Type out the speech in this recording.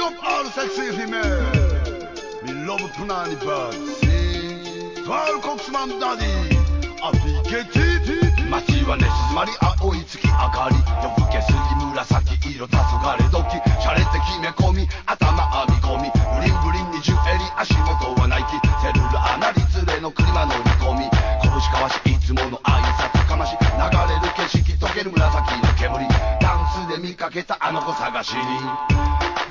up all sexy female. Me love punani birds. See, 12 Coxman daddy.アピケティ街は寝静まり青い月明かり夜更けすぎ紫色黄昏時シャレて決め込み頭編み込みブリンブリンにジュエリー足元はナイキセルラーなり連れの車乗り込み拳交わしいつもの挨拶かまし流れる景色溶ける紫の煙ダンスで見かけたあの子探しに